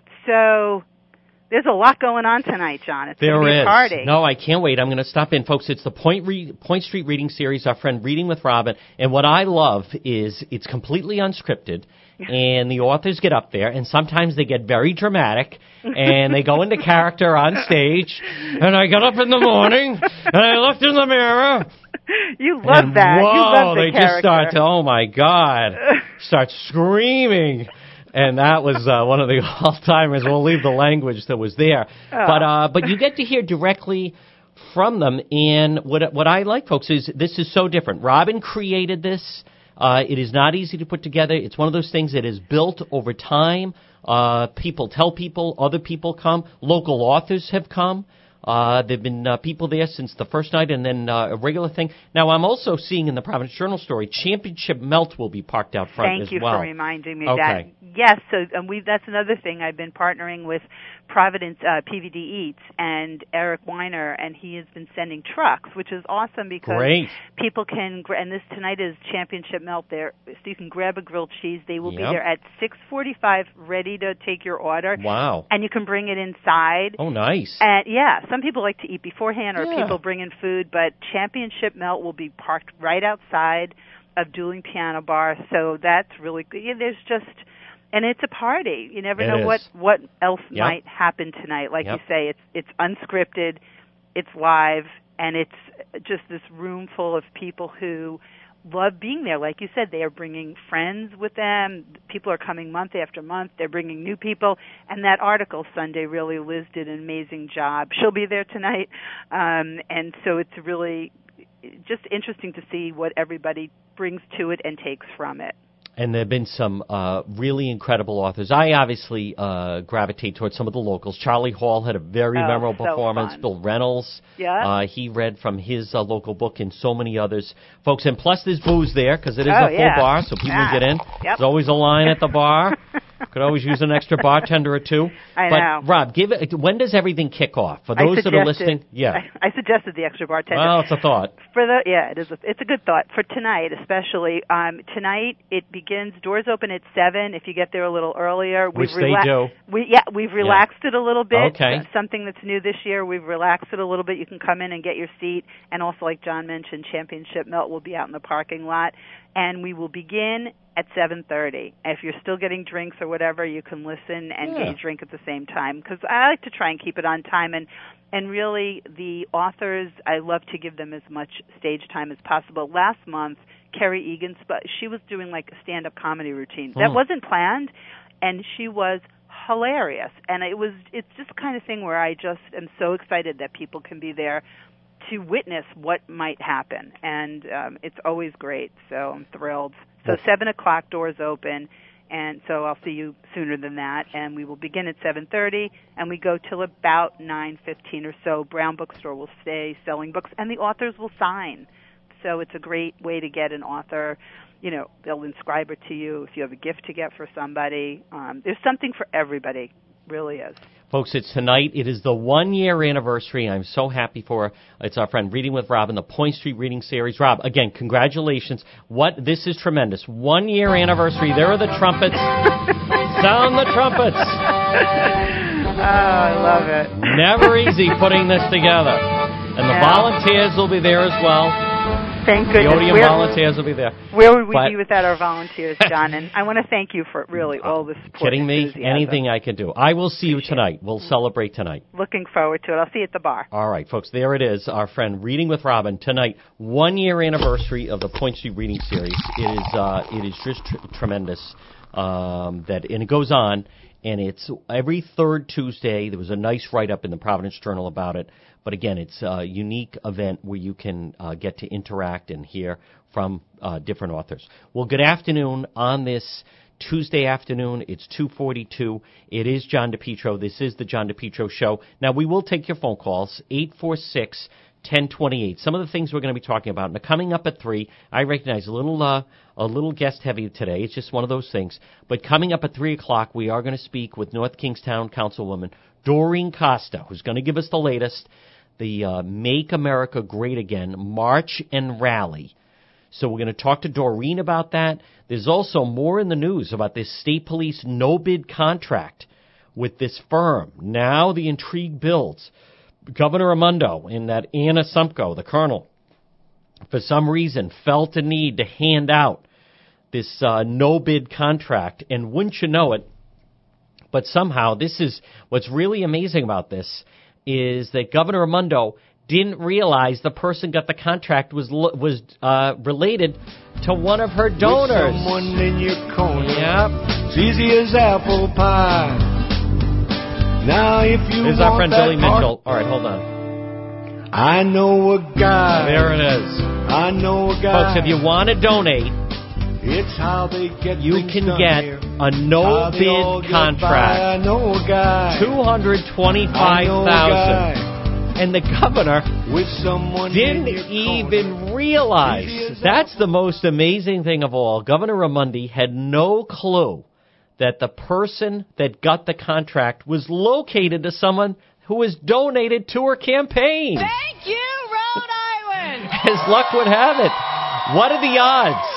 Speaker 12: So there's a lot going on tonight, John. It's
Speaker 8: there
Speaker 12: going to be
Speaker 8: is.
Speaker 12: a party.
Speaker 8: No, I can't wait. I'm going to stop in, folks. It's the Point, Re- Point Street Reading Series, our friend Reading with Robin. And what I love is it's completely unscripted, and the authors get up there, and sometimes they get very dramatic, and they go into character on stage. And I got up in the morning, and I looked in the mirror.
Speaker 12: You love
Speaker 8: and
Speaker 12: that.
Speaker 8: Whoa,
Speaker 12: you love the
Speaker 8: they
Speaker 12: character.
Speaker 8: just start to, oh, my God, start screaming. And that was uh, one of the all-timers. We'll leave the language that was there. Oh. But uh, but you get to hear directly from them. And what what I like, folks, is this is so different. Robin created this. Uh, it is not easy to put together. It's one of those things that is built over time. Uh, people tell people. Other people come. Local authors have come. Uh, there have been uh, people there since the first night, and then uh, a regular thing. Now, I'm also seeing in the Providence Journal story, Championship Melt will be parked out front
Speaker 12: Thank
Speaker 8: as
Speaker 12: you
Speaker 8: well.
Speaker 12: for reminding me
Speaker 8: okay.
Speaker 12: that. Yes, so and we that's another thing. I've been partnering with Providence uh, P V D Eats and Eric Weiner, and he has been sending trucks, which is awesome because
Speaker 8: Great.
Speaker 12: people can, and this tonight is Championship Melt there, so you can grab a grilled cheese. They will
Speaker 8: yep.
Speaker 12: be there at six forty-five ready to take your order.
Speaker 8: Wow.
Speaker 12: And you can bring it inside.
Speaker 8: Oh, nice.
Speaker 12: And yeah, some people like to eat beforehand, or
Speaker 8: yeah.
Speaker 12: people bring in food, but Championship Melt will be parked right outside of Dueling Piano Bar, so that's really good. Yeah, there's just, and it's a party. You never
Speaker 8: it
Speaker 12: know
Speaker 8: is.
Speaker 12: what what else
Speaker 8: yep.
Speaker 12: might happen tonight. Like
Speaker 8: yep.
Speaker 12: you say, it's it's unscripted, it's live, and it's just this room full of people who love being there. Like you said, they are bringing friends with them. People are coming month after month. They're bringing new people. And that article Sunday, really, Liz did an amazing job. She'll be there tonight. Um, and so it's really just interesting to see what everybody brings to it and takes from it.
Speaker 8: And there have been some uh, really incredible authors. I obviously uh, gravitate towards some of the locals. Charlie Hall had a very
Speaker 12: oh,
Speaker 8: memorable
Speaker 12: so
Speaker 8: performance.
Speaker 12: Fun.
Speaker 8: Bill Reynolds,
Speaker 12: yeah.
Speaker 8: uh, he read from his uh, local book, and so many others. Folks, and plus there's booze there because it is
Speaker 12: oh,
Speaker 8: a full
Speaker 12: yeah.
Speaker 8: bar, so people
Speaker 12: ah.
Speaker 8: get in.
Speaker 12: Yep.
Speaker 8: There's always a line at the bar. Could always use an extra bartender or two.
Speaker 12: I
Speaker 8: but,
Speaker 12: know.
Speaker 8: Rob, give it. When does everything kick off? For those that are listening, yeah.
Speaker 12: I, I suggested the extra bartender.
Speaker 8: Well, it's a thought.
Speaker 12: For the yeah, it is. A, it's a good thought for tonight, especially. Um, tonight it begins. Doors open at seven. If you get there a little earlier,
Speaker 8: which
Speaker 12: we've rela-
Speaker 8: they do.
Speaker 12: We yeah, we've relaxed
Speaker 8: yeah.
Speaker 12: it a little bit.
Speaker 8: Okay.
Speaker 12: Uh, something that's new this year. We've relaxed it a little bit. You can come in and get your seat, and also, like John mentioned, Championship Melt will be out in the parking lot, and we will begin at seven thirty. If you're still getting drinks or whatever, you can listen and
Speaker 8: Yeah.
Speaker 12: get your drink at the same time, because I like to try and keep it on time. And, and really, the authors, I love to give them as much stage time as possible. Last month, Kerry Egan, she was doing like a stand-up comedy routine. That
Speaker 8: Hmm.
Speaker 12: wasn't planned, and she was hilarious. And it was it's just the kind of thing where I just am so excited that people can be there to witness what might happen. And um, it's always great, so I'm thrilled. So seven o'clock, doors open, and so I'll see you sooner than that. And we will begin at seven thirty, and we go till about nine fifteen or so. Brown Bookstore will stay selling books, and the authors will sign. So it's a great way to get an author. You know, they'll inscribe it to you if you have a gift to get for somebody. Um, there's something for everybody, really is.
Speaker 8: Folks, it's tonight. It is the one-year anniversary. I'm so happy for it's our friend Reading with Rob in the Point Street Reading Series. Rob, again, congratulations. What This is tremendous. One-year anniversary. There are the trumpets. Sound the trumpets.
Speaker 12: Oh, I love it.
Speaker 8: Never easy putting this together. And the
Speaker 12: Yeah.
Speaker 8: volunteers will be there as well.
Speaker 12: Thank goodness.
Speaker 8: The Odeon
Speaker 12: Where-
Speaker 8: volunteers will be there.
Speaker 12: Where would we
Speaker 8: But-
Speaker 12: be without our volunteers, John? And I want to thank you for really all the support.
Speaker 8: Kidding
Speaker 12: and
Speaker 8: me?
Speaker 12: enthusiasm.
Speaker 8: Anything I can do. I will see you tonight. We'll celebrate tonight.
Speaker 12: Looking forward to it. I'll see you at the bar.
Speaker 8: All right, folks, there it is, our friend Reading with Robin tonight, one-year anniversary of the Point Street Reading Series. It is uh, it is just tr- tremendous um, that, and it goes on, and it's every third Tuesday. There was a nice write-up in the Providence Journal about it, but again, it's a unique event where you can uh, get to interact and hear from uh, different authors. Well, good afternoon on this Tuesday afternoon. It's two forty-two. It is John DePietro. This is the John DePietro Show. Now, we will take your phone calls, eight four six, one zero two eight. Some of the things we're going to be talking about. Now, coming up at three, I recognize a little uh, a little guest-heavy today. It's just one of those things. But coming up at three o'clock, we are going to speak with North Kingstown Councilwoman Doreen Costa, who's going to give us the latest, the uh, Make America Great Again March and Rally. So we're going to talk to Doreen about that. There's also more in the news about this state police no-bid contract with this firm. Now the intrigue builds. Governor Raimondo and that Anna Sumko, the colonel, for some reason felt a need to hand out this uh, no-bid contract. And wouldn't you know it, but somehow this is what's really amazing about this is that Governor Raimondo didn't realize the person got the contract was was uh, related to one of her donors.
Speaker 4: With someone in your corner.
Speaker 8: Yep.
Speaker 4: It's easy as apple pie. Now if you
Speaker 8: This is
Speaker 4: want
Speaker 8: our friend
Speaker 4: that
Speaker 8: Billy
Speaker 4: part-
Speaker 8: Mitchell. All right, hold on.
Speaker 4: I know a guy.
Speaker 8: There it is.
Speaker 4: I know a guy.
Speaker 8: Folks, if you want to donate,
Speaker 4: It's how they get
Speaker 8: you
Speaker 4: things
Speaker 8: can
Speaker 4: done
Speaker 8: get
Speaker 4: here.
Speaker 8: a
Speaker 4: How they all
Speaker 8: no-bid
Speaker 4: get by. I
Speaker 8: contract.
Speaker 4: know a guy.
Speaker 8: two hundred twenty-five
Speaker 4: I know a
Speaker 8: thousand
Speaker 4: guy.
Speaker 8: And the governor
Speaker 4: With someone
Speaker 8: didn't
Speaker 4: in your
Speaker 8: even
Speaker 4: corner.
Speaker 8: realize.
Speaker 4: Easy as
Speaker 8: That's
Speaker 4: apple.
Speaker 8: the most amazing thing of all. Governor Raimondo had no clue that the person that got the contract was located to someone who was donated to her campaign.
Speaker 13: Thank you, Rhode Island.
Speaker 8: As luck would have it. What are the odds?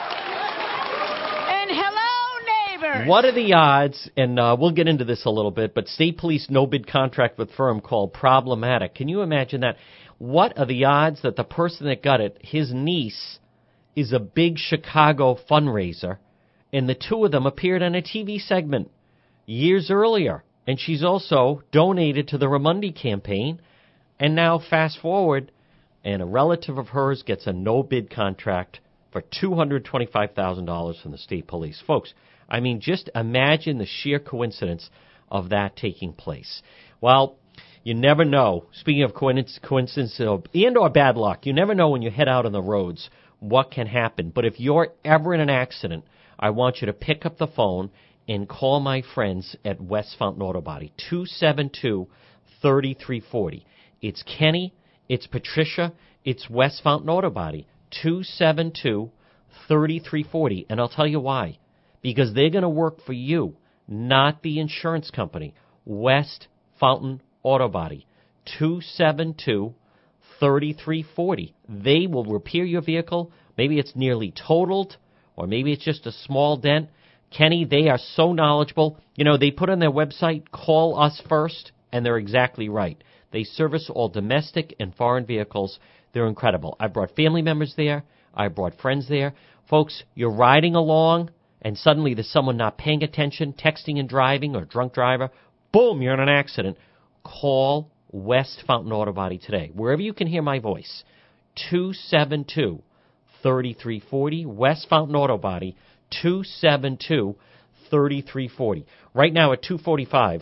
Speaker 13: And hello, neighbors.
Speaker 8: What are the odds, and uh, we'll get into this a little bit, but state police no-bid contract with firm called Problematic. Can you imagine that? What are the odds that the person that got it, his niece, is a big Chicago fundraiser, and the two of them appeared on a T V segment years earlier, and she's also donated to the Raimondo campaign, and now fast forward, and a relative of hers gets a no-bid contract for two hundred twenty-five thousand dollars from the state police. Folks, I mean, just imagine the sheer coincidence of that taking place. Well, you never know. Speaking of coincidence, coincidence and or bad luck, you never know when you head out on the roads what can happen. But if you're ever in an accident, I want you to pick up the phone and call my friends at West Fountain Auto Body, two seven two, three three four zero. It's Kenny, it's Patricia, it's West Fountain Auto Body, two seven two, three three four zero. And I'll tell you why. Because they're going to work for you, not the insurance company. West Fountain Auto Body, two seven two, three three four zero. They will repair your vehicle. Maybe it's nearly totaled, or maybe it's just a small dent. Kenny, they are so knowledgeable. You know, they put on their website, call us first, and they're exactly right. They service all domestic and foreign vehicles. They're incredible. I brought family members there. I brought friends there. Folks, you're riding along, and suddenly there's someone not paying attention, texting and driving, or drunk driver. Boom, you're in an accident. Call West Fountain Auto Body today, wherever you can hear my voice. two seven two, three three four zero, West Fountain Auto Body, two seven two, three three four zero. Right now at two forty-five,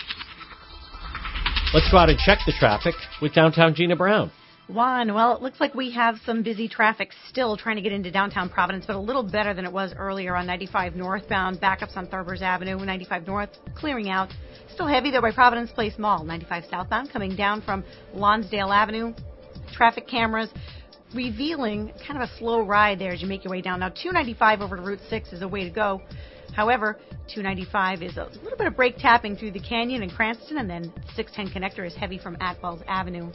Speaker 8: let's go out and check the traffic with downtown Gina Brown.
Speaker 1: Juan, well, it looks like we have some busy traffic still trying to get into downtown Providence, but a little better than it was earlier on ninety-five northbound. Backups on Thurber's Avenue, ninety-five north clearing out. Still heavy, though, by Providence Place Mall. ninety-five southbound coming down from Lonsdale Avenue. Traffic cameras revealing kind of a slow ride there as you make your way down. Now, two ninety-five over to Route six is a way to go. However, two ninety-five is a little bit of brake tapping through the Canyon and Cranston, and then six ten connector is heavy from Atwells Avenue.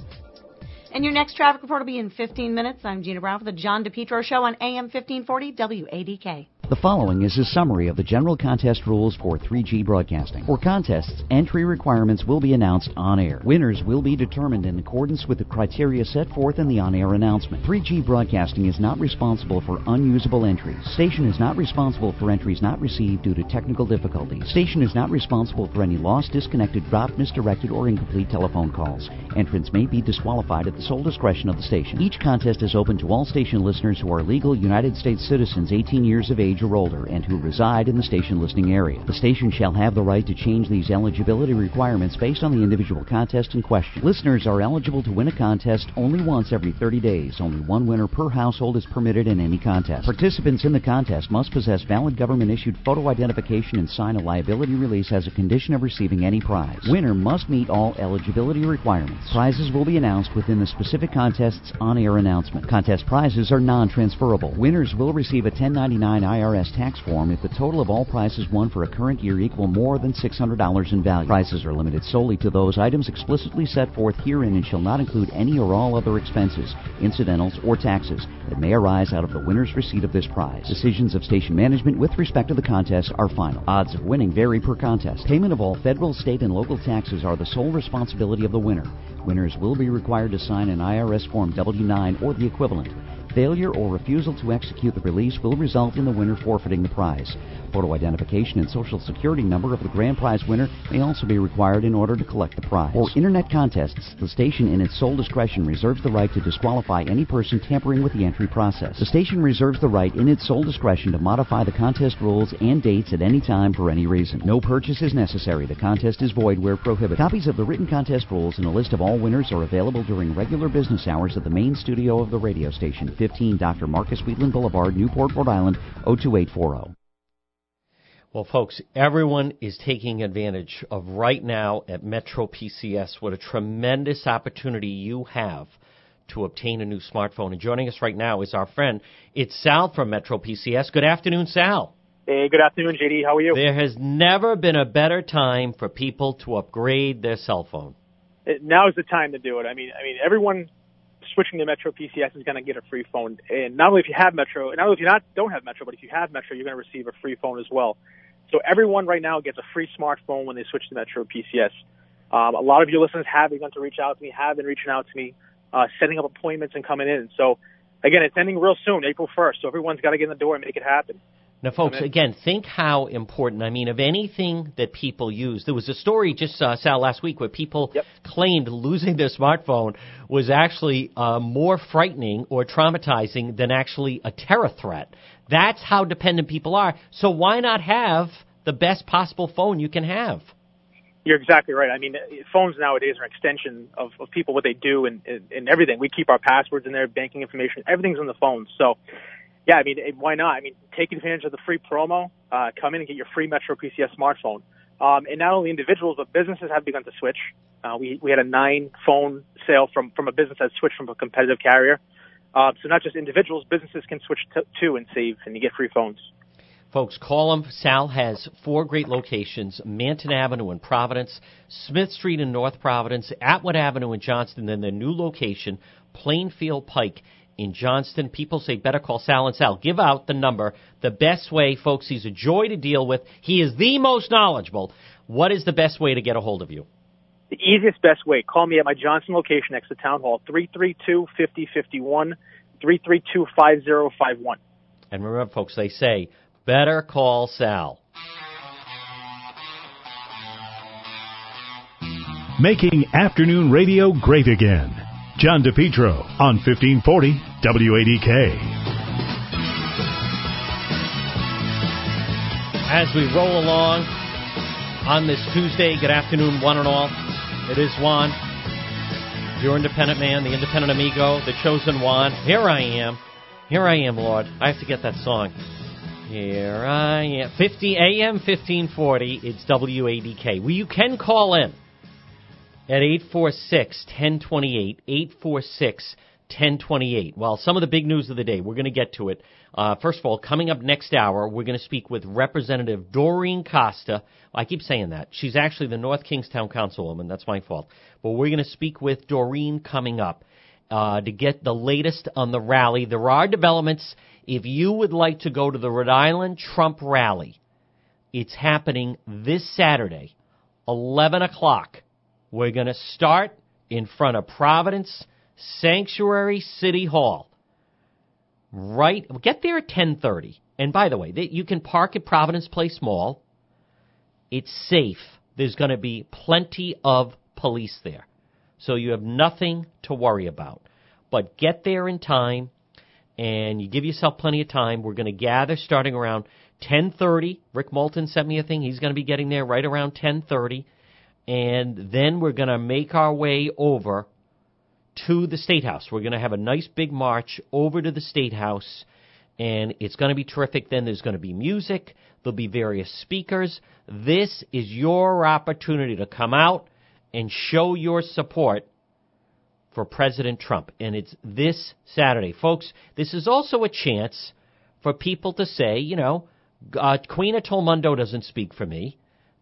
Speaker 1: And your next traffic report will be in fifteen minutes. I'm Gina Brown for the John DePietro Show on A M fifteen forty W A D K.
Speaker 14: The following is a summary of the general contest rules for three G broadcasting. For contests, entry requirements will be announced on air. Winners will be determined in accordance with the criteria set forth in the on-air announcement. three G broadcasting is not responsible for unusable entries. Station is not responsible for entries not received due to technical difficulties. Station is not responsible for any lost, disconnected, dropped, misdirected, or incomplete telephone calls. Entrants may be disqualified at the sole discretion of the station. Each contest is open to all station listeners who are legal United States citizens eighteen years of age or older and who reside in the station listening area. The station shall have the right to change these eligibility requirements based on the individual contest in question. Listeners are eligible to win a contest only once every thirty days. Only one winner per household is permitted in any contest. Participants in the contest must possess valid government-issued photo identification and sign a liability release as a condition of receiving any prize. Winner must meet all eligibility requirements. Prizes will be announced within the specific contest's on-air announcement. Contest prizes are non-transferable. Winners will receive a ten ninety-nine I R S tax form if the total of all prizes won for a current year equal more than six hundred dollars in value. Prizes are limited solely to those items explicitly set forth herein and shall not include any or all other expenses, incidentals, or taxes that may arise out of the winner's receipt of this prize. Decisions of station management with respect to the contest are final. Odds of winning vary per contest. Payment of all federal, state, and local taxes are the sole responsibility of the winner. Winners will be required to sign an I R S Form W nine or the equivalent. Failure or refusal to execute the release will result in the winner forfeiting the prize. Photo identification and social security number of the grand prize winner may also be required in order to collect the prize. For Internet contests, the station in its sole discretion reserves the right to disqualify any person tampering with the entry process. The station reserves the right in its sole discretion to modify the contest rules and dates at any time for any reason. No purchase is necessary. The contest is void where prohibited. Copies of the written contest rules and a list of all winners are available during regular business hours at the main studio of the radio station, fifteen Doctor Marcus Wheatland Boulevard, Newport, Rhode Island, oh two eight four oh.
Speaker 8: Well, folks, everyone is taking advantage of right now at Metro P C S. What a tremendous opportunity you have to obtain a new smartphone. And joining us right now is our friend, it's Sal from Metro P C S. Good afternoon, Sal.
Speaker 15: Hey, good afternoon, J D. How are you?
Speaker 8: There has never been a better time for people to upgrade their cell phone.
Speaker 15: Now is the time to do it. I mean, I mean, everyone switching to Metro P C S is going to get a free phone. And not only if you have Metro, not only if you not don't have Metro, but if you have Metro, you're going to receive a free phone as well. So everyone right now gets a free smartphone when they switch to Metro P C S. Um, a lot of your listeners have begun to reach out to me, have been reaching out to me, uh, setting up appointments and coming in. So, again, it's ending real soon, April first. So everyone's got to get in the door and make it happen.
Speaker 8: Now, folks, again, think how important, I mean, of anything that people use. There was a story just, uh, Sal, last week where people yep. claimed losing their smartphone was actually uh, more frightening or traumatizing than actually a terror threat. That's how dependent people are. So why not have the best possible phone you can have?
Speaker 15: You're exactly right. I mean, phones nowadays are an extension of, of people, what they do and, and, and everything. We keep our passwords in there, banking information, everything's on the phone. So, yeah, I mean, why not? I mean, take advantage of the free promo. Uh, come in and get your free Metro P C S smartphone. Um, and not only individuals, but businesses have begun to switch. Uh, we, we had a nine phone sale from, from a business that switched from a competitive carrier. Uh, so not just individuals, businesses can switch to, to and save, and you get free phones.
Speaker 8: Folks, call him. Sal has four great locations, Manton Avenue in Providence, Smith Street in North Providence, Atwood Avenue in Johnston, then their new location, Plainfield Pike in Johnston. People say better call Sal and Sal. Give out the number. The best way, folks, he's a joy to deal with. He is the most knowledgeable. What is the best way to get a hold of you?
Speaker 15: The easiest, best way, call me at my Johnston location next to Town Hall, three three two, five oh five one, three three two, five oh five one.
Speaker 8: And remember, folks, they say, better call Sal.
Speaker 3: Making afternoon radio great again. John DePietro on fifteen forty W A D K.
Speaker 8: As we roll along on this Tuesday, good afternoon, one and all. It is Juan, your independent man, the independent amigo, the chosen Juan. Here I am. Here I am, Lord. I have to get that song. Here I am. fifty A M, fifteen forty. It's W A D K. Well, you can call in at eight four six, one zero two eight, eight four six, one zero two eight. Well, some of the big news of the day, we're going to get to it. Uh, first of all, coming up next hour, we're going to speak with Representative Doreen Costa. I keep saying that. She's actually the North Kingstown Councilwoman. That's my fault. But we're going to speak with Doreen coming up uh, to get the latest on the rally. There are developments. If you would like to go to the Rhode Island Trump rally, it's happening this Saturday, eleven o'clock. We're going to start in front of Providence Sanctuary City Hall. Right, get there at ten thirty. And by the way, they, you can park at Providence Place Mall. It's safe. There's going to be plenty of police there. So you have nothing to worry about. But get there in time, and you give yourself plenty of time. We're going to gather starting around ten thirty. Rick Moulton sent me a thing. He's going to be getting there right around ten thirty. And then we're going to make our way over to the State House. We're going to have a nice big march over to the State House, and it's going to be terrific. Then there's going to be music. There'll be various speakers. This is your opportunity to come out and show your support for President Trump. And it's this Saturday. Folks, this is also a chance for people to say, you know, uh, Queen of Tolmundo doesn't speak for me,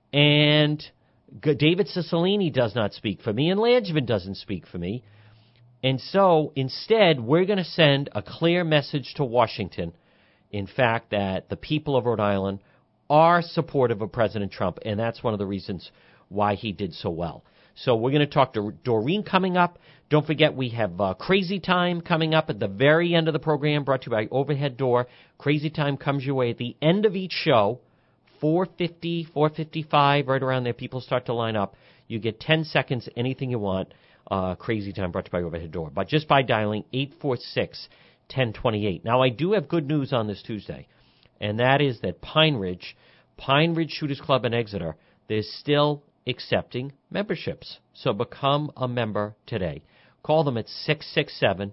Speaker 8: and David Cicilline does not speak for me, and Langevin doesn't speak for me. And so, instead, we're going to send a clear message to Washington, in fact, that the people of Rhode Island are supportive of President Trump, and that's one of the reasons why he did so well. So we're going to talk to Doreen coming up. Don't forget, we have uh, Crazy Time coming up at the very end of the program, brought to you by Overhead Door. Crazy Time comes your way at the end of each show, four fifty, four fifty-five, right around there. People start to line up. You get ten seconds, anything you want. Uh, Crazy Time brought to you by Overhead Door. But just by dialing eight four six, one zero two eight. Now, I do have good news on this Tuesday, and that is that Pine Ridge, Pine Ridge Shooters Club in Exeter, they're still accepting memberships. So become a member today. Call them at six six seven,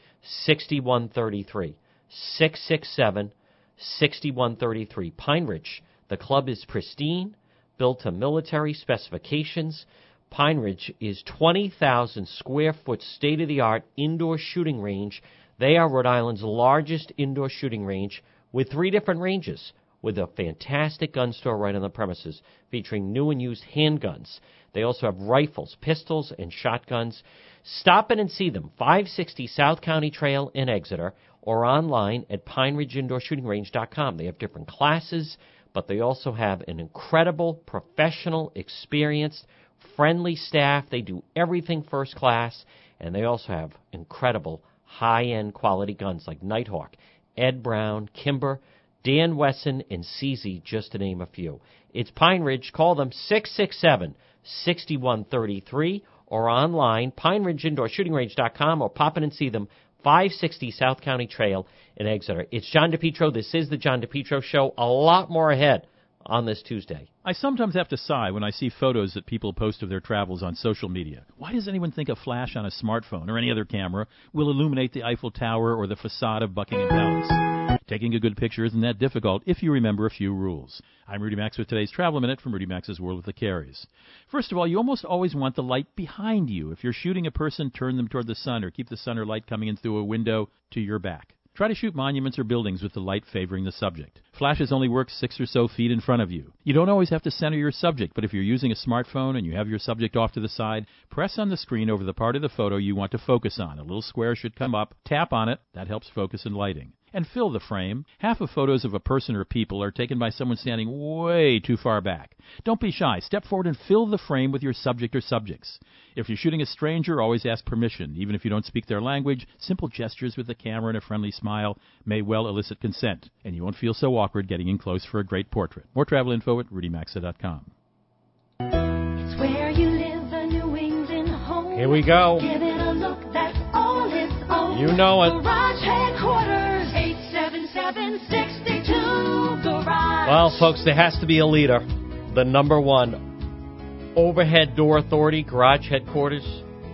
Speaker 8: six one three three. six six seven, six one three three. Pine Ridge. The club is pristine, built to military specifications. Pine Ridge is twenty thousand square foot state-of-the-art indoor shooting range. They are Rhode Island's largest indoor shooting range with three different ranges, with a fantastic gun store right on the premises featuring new and used handguns. They also have rifles, pistols, and shotguns. Stop in and see them, five sixty South County Trail in Exeter, or online at pine ridge indoor shooting range dot com. They have different classes, but they also have an incredible, professional, experienced, friendly staff. They do everything first class, and they also have incredible high-end quality guns like Nighthawk, Ed Brown, Kimber, Dan Wesson, and C Z, just to name a few. It's Pine Ridge. Call them six six seven, six one three three or online, pine ridge indoor shooting range dot com, or pop in and see them, five sixty South County Trail in Exeter. It's John DePietro. This is the John DePietro Show. A lot more ahead on this Tuesday.
Speaker 16: I sometimes have to sigh when I see photos that people post of their travels on social media. Why does anyone think a flash on a smartphone or any other camera will illuminate the Eiffel Tower or the facade of Buckingham Palace? Taking a good picture isn't that difficult if you remember a few rules. I'm Rudy Max with today's Travel Minute from Rudy Max's World with the Carries. First of all, you almost always want the light behind you. If you're shooting a person, turn them toward the sun or keep the sun or light coming in through a window to your back. Try to shoot monuments or buildings with the light favoring the subject. Flashes only work six or so feet in front of you. You don't always have to center your subject, but if you're using a smartphone and you have your subject off to the side, press on the screen over the part of the photo you want to focus on. A little square should come up. Tap on it. That helps focus and lighting. and fill the frame. Half of photos of a person or people are taken by someone standing way too far back. Don't be shy. Step forward and fill the frame with your subject or subjects. If you're shooting a stranger, always ask permission. Even if you don't speak their language, simple gestures with the camera and a friendly smile may well elicit consent, and you won't feel so awkward getting in close for a great portrait. More travel info at rudy maxa dot com.
Speaker 17: It's where you live, a New England home.
Speaker 8: Here we go.
Speaker 17: Give it a look, that's all it's own.
Speaker 8: You know it.
Speaker 17: Garage headquarters, eight seven seven, six two Garage.
Speaker 8: Well, folks, there has to be a leader. The number one overhead door authority, Garage Headquarters.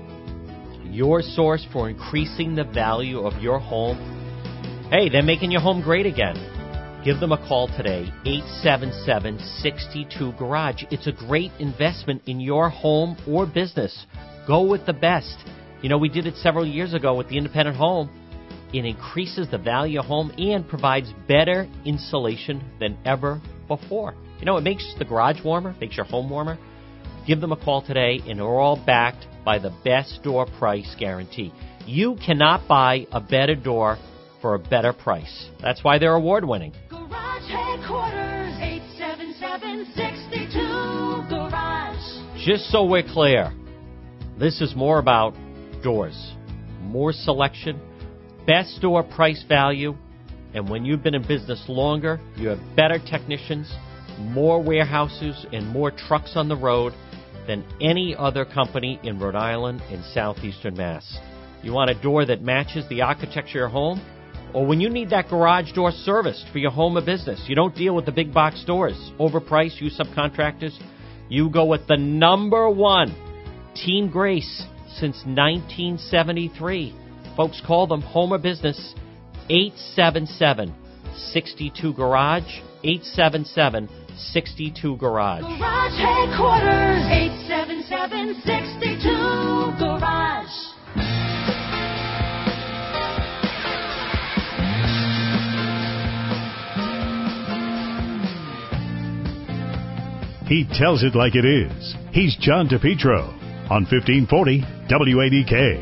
Speaker 8: Your source for increasing the value of your home. Hey, they're making your home great again. Give them a call today, eight seven seven, six two Garage. It's a great investment in your home or business. Go with the best. You know, we did it several years ago with the independent home. It increases the value of home and provides better insulation than ever before. You know, it makes the garage warmer, makes your home warmer. Give them a call today, and they're all backed by the best door price guarantee. You cannot buy a better door for a better price. That's why they're award-winning.
Speaker 17: Garage headquarters, eight seven seven, six two Garage.
Speaker 8: Just so we're clear, this is more about doors. More selection, best door price value, and when you've been in business longer, you have better technicians, more warehouses, and more trucks on the road than any other company in Rhode Island and southeastern Mass. You want a door that matches the architecture of your home? Or when you need that garage door serviced for your home or business, you don't deal with the big box stores, overpriced, use subcontractors. You go with the number one, Team Grace, since nineteen seventy-three. Folks, call them home or business, eight seven seven, six two Garage, eight seven seven, six two Garage.
Speaker 17: Garage headquarters, eight seven seven, six two Garage.
Speaker 3: He tells it like it is. He's John DePietro on fifteen forty W A D K.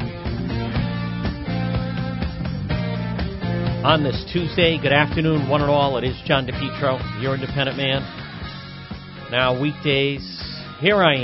Speaker 8: On this Tuesday, good afternoon, one and all. It is John DePietro, your independent man. Now, weekdays, here I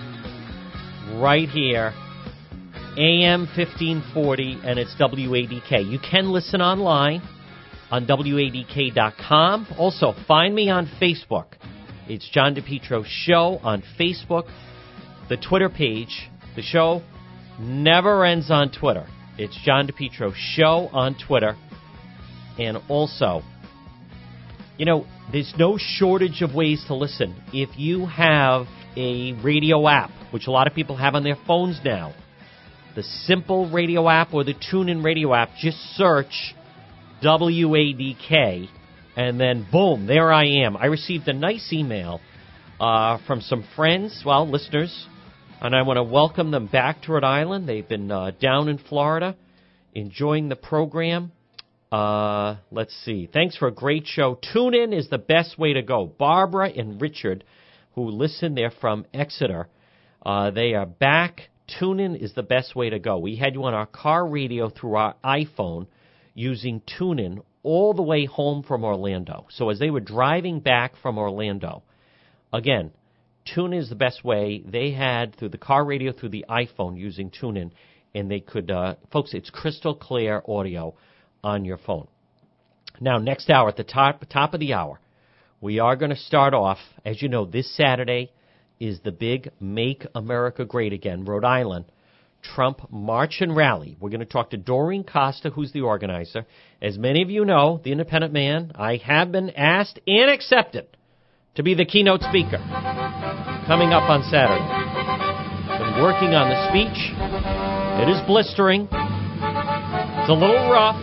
Speaker 8: am, right here, A M fifteen forty, and it's W A D K. You can listen online on W A D K dot com. Also, find me on Facebook. It's John DePietro Show on Facebook. The Twitter page, the show never ends on Twitter. It's John DePietro Show on Twitter. And also, you know, there's no shortage of ways to listen. If you have a radio app, which a lot of people have on their phones now, the Simple Radio app or the TuneIn Radio app, just search W A D K, and then boom, there I am. I received a nice email uh, from some friends, well, listeners, and I want to welcome them back to Rhode Island. They've been uh, down in Florida enjoying the program. Uh, let's see. Thanks for a great show. Tune in is the best way to go. Barbara and Richard, who listen, they're from Exeter. Uh, they are back. Tune in is the best way to go. We had you on our car radio through our iPhone using TuneIn all the way home from Orlando. So as they were driving back from Orlando, again, TuneIn is the best way. They had through the car radio, through the iPhone using TuneIn, and they could, uh, folks, it's crystal clear audio on your phone. Now, next hour, at the top, top of the hour, we are going to start off, as you know, this Saturday is the big Make America Great Again, Rhode Island, Trump March and Rally. We're going to talk to Doreen Costa, who's the organizer. As many of you know, the independent man, I have been asked and accepted to be the keynote speaker coming up on Saturday. Been working on the speech. It is blistering. It's a little rough,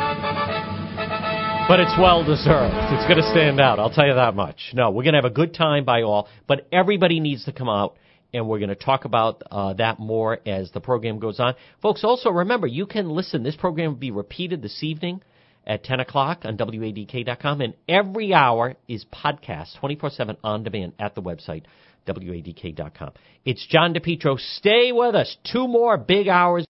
Speaker 8: but it's well-deserved. It's going to stand out, I'll tell you that much. No, we're going to have a good time by all, but everybody needs to come out, and we're going to talk about uh, that more as the program goes on. Folks, also remember, you can listen. This program will be repeated this evening at ten o'clock on W A D K dot com, and every hour is podcast twenty-four seven on demand at the website, W A D K dot com. It's John DePietro. Stay with us. Two more big hours.